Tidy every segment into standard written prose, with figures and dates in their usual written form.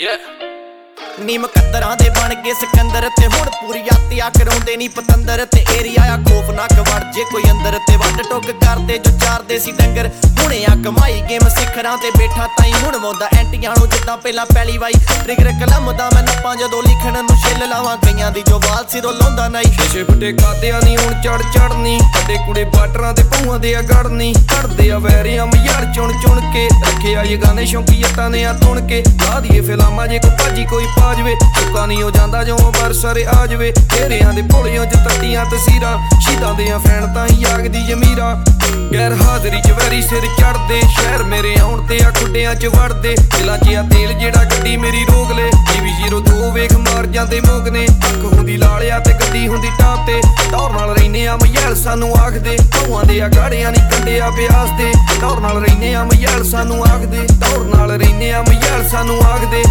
नीम कत्तरां दे बन गए सिकंदर ते हुण पूरी यात्रा कराउंदे नी पतंदर ते एरिया आ खौफनाक वड़ जे कोई अंदर ते वड टुक करदे जो चार देसी डंगर हुणे आ कमाई गेम सिखरां ते बैठा ताई हुण मौंदा एंटियां नूं जिद्दां पहलां पैली वाई ट्रिगर कलम दा मैं नप्पां जदों लिखण नूं छिल लावां कईयां दी जो वाल सिरों लाउंदा नाई छे फुटे कादियां नी हुण चढ़नी कदे कुड़े बाटरां ते पौआं दे आ गड़नी करदे आ वैरियां मयार चुन के रखे आ ये गाने शौकीयतां ने आ तुण के ला दिए फिल्मां जे को भाजी कोई जावे चुका नहीं हो जांदा जो बरसरे आ जावे घेरियां दे भोलियों च तट्टियां तसीरां शहीदां दियां फैन तां ही जागदी जमीरा गैर हाजरी च वैरी सिर चढ़दे शहर मेरे आउण ते आ खुड्डियां च वड़दे दिलां च आ तेल जेड़ा गड्डी मेरी रोक ले TV02 वेख मार जांदे मोगने अख हुंदी लालिया ते गड्डी हुंदी टाप ते दौर नाल रहिने आ मयाल सानू आखदे भौआं दे आ गाड़ियां नी कंडे आ ब्यास दे दौर नाल रहिने आ मयाल सानू आखदे दौर नाल रहिने आ मयाल सानू आखदे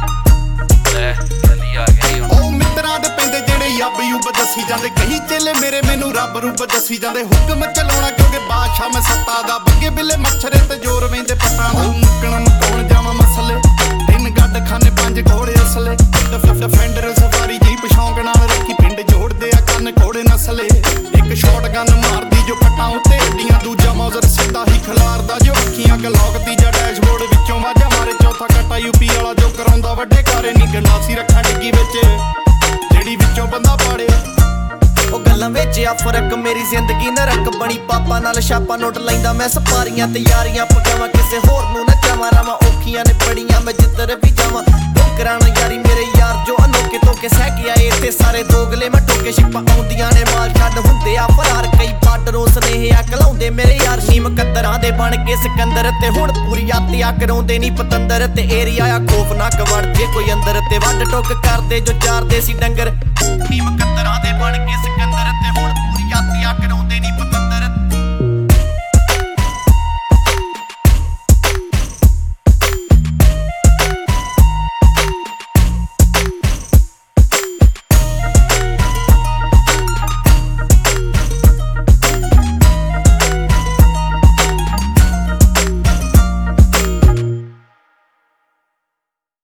मित्रां दे पैंदे जेड़े यब युब दसी जांदे कहीं चेले मेरे मैनू रब रूप दसी जांदे हुक्म चलाउणा क्योंकि बादशाह मैं सत्ता दा बग्गे बिल्ले मच्छरे ते जोर वेंदे पट्टां दा मुक्कण मकाउण जावां मसले दिन गड्ड खाने पंज घोड़े असले डिफेंडर सवारी जीप शौंक नाल रखी पिंड जोड़दे आ कन्न घोड़े नसले एक शॉट गन मारदी जो पट्टां उत्ते अड्डियां दूजा मौजर सिद्धा ही खिलारदा जो अखियां गलौक तीजा डैशबोर्ड विचों वाजा मारे चौथा कट्टा यूपी वाला जो कराउंदा वड्डे कारे नी गंडासी रखा डिग्गी विच जेड़ी विचों बंदा पाड़े ओ गल्लां विच आ फर्क मेरी जिंदगी नरक बनी पापा नाल छापा नोट लैंदा मैं सपारियां ते यारियां पकावां किसे होर नूं ना जावां रावां औखियां ने बड़ियां मैं जिद्दर भी जावां कराना यारी मेरे यार जो अनोखे तोके सह के आए ते सारे दोगले मैं टोके शिप्पा आउंदियां ने माल छड्ड हुंदे आ फरार कई बाडरों स्नेह आ कलाउंदे मेरे यार नीम कत्तरां दे बन के सिकंदर ते हुण पूरी यात्रा कराउंदे नी पतंदर ते एरिया आ खौफनाक वड़ जे कोई अंदर ते वड टुक करदे जो चार देसी डंगर नीम कत्तरां दे बन के सिकंदर ते हुण पूरी यात्रा कराउंदे नी पतंदर